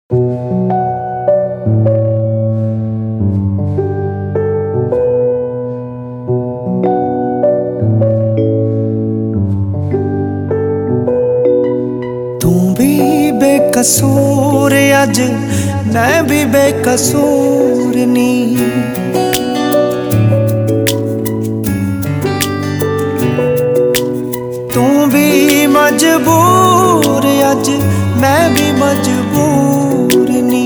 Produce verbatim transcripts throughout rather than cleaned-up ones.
तू भी बेकसूर अज मैं भी बेकसूर नी। तू भी मजबूर अज मैं भी मजबूर नी।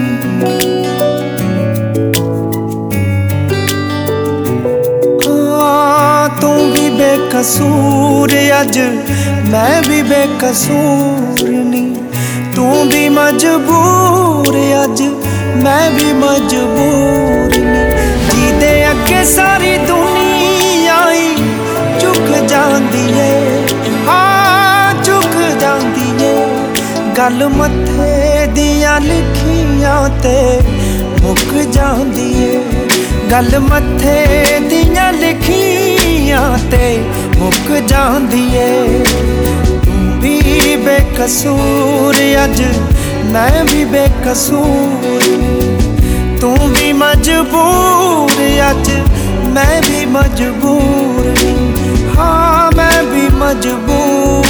हाँ तू भी बेकसूर अज मैं भी बेकसूर नी। तू भी मजबूर अज मैं भी मजबूर नी। जीदे अगे सारी दुनिया ही झुक जांदी है, हाँ झुक जांदी है। गल मथे दियां लिखियां ते मुक जांदी है। गल मथे दियां लिखियां ते मुक जांदी है। तू भी बेकसूर अज मैं भी बेकसूर। तू भी मजबूर अज मैं भी मजबूर। हाँ मैं भी मजबूर।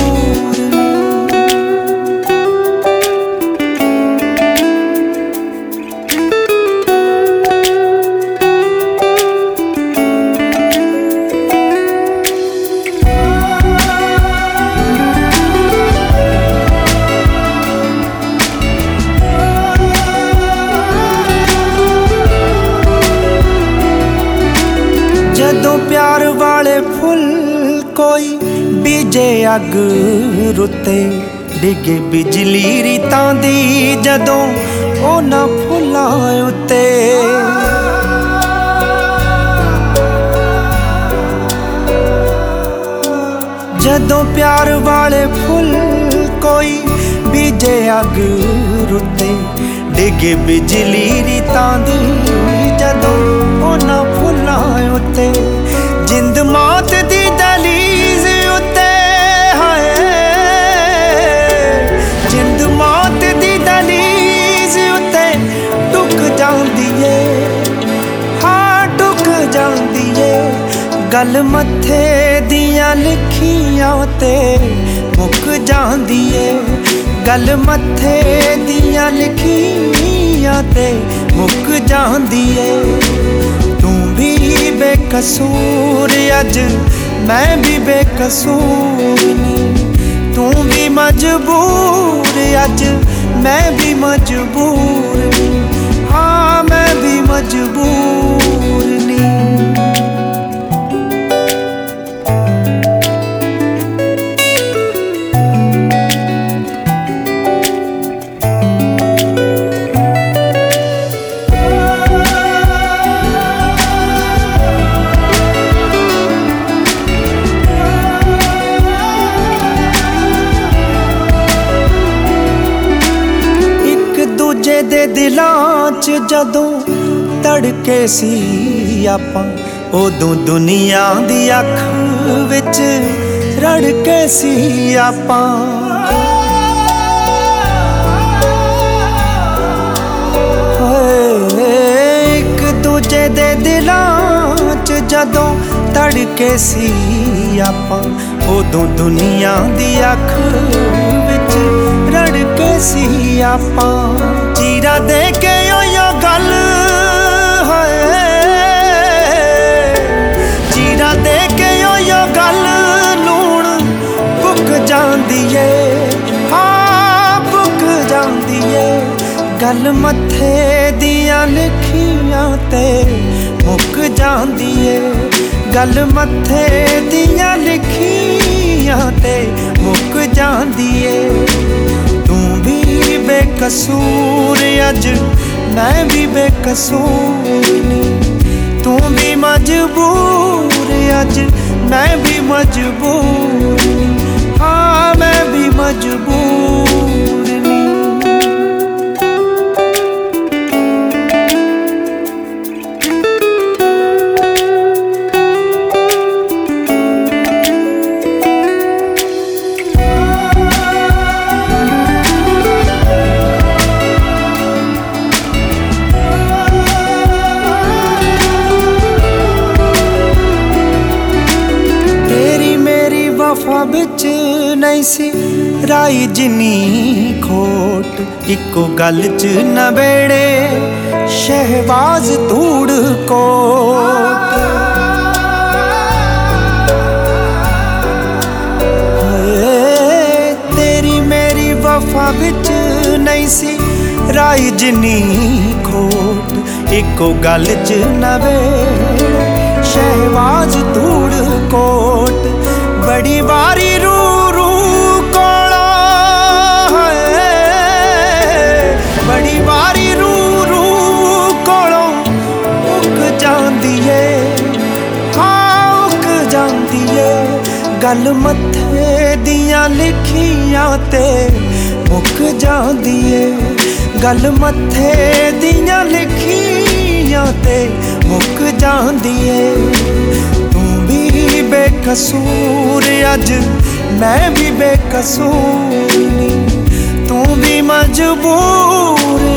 जदों प्यार वाले फुल कोई बीजे अग रुते डिगे बिजली रीतां दी जदों उन्हां फुल्लां उत्ते। जदों प्यार वाले फुल कोई बीजे अग रुते डिगे बिजली रीतां दी जदों उन्हां फुल्लां उत्ते। जिंद मौत दी दहलीज उत्ते हाय, जिंद मौत दी दहलीज उत्ते टुक जांदी है, हाँ टुक जांदी है। गल मथे दियां लिखियां ते मुक जांदी है। गल मथे दियां लिखियां ते मुक जांदी है। तू भी बेकसूर अज मैं भी बेकसूर नी। तू भी मजबूर अज मैं भी मजबूर नी। हाँ मैं भी मजबूर नी। दे दिलां च जदों तड़के सी आपां उदों दुनिया दी अख विच रड़के सी आपां। एक दूजे दे दिलां च जदों तड़के सी आपां उदों दुनिया दी अख विच रड़के सी आपां। चीरा दे के ओयो गल है, चीरा दे के ओयो गल लूण भुक जांदी है, हाँ भुक जांदी है। गल मथे दियां लिखियां ते मुक जांदी है। गल मथे दियां लिखियां ते मुक जांदी है। तू भी बेकसूर अज मैं भी बेकसूर नी। तू भी मजबूर अज मैं भी मजबूर नी। हाँ मैं भी मजबूर नी। नहीं सी राई जिनी खोट, इको गल च नवेड़े शहबाज धूड़ कोट। तेरी मेरी वफा बिच नहीं सी राई जिनी खोट, इको गल च नवेड़े शहबाज धूड़ कोट। बड़ी बारी रू रू कोला है, बड़ी बारी रू रू कोलों उक जांदी है, हाँ उक जांदी है। गल मत्थे दियां लिखियां ते मुक जांदी है, गल मत्थे दियां लिखियां ते मुक जांदी है। तू भी बेकसूर अज मैं भी बेकसूर नी, तू भी मजबूर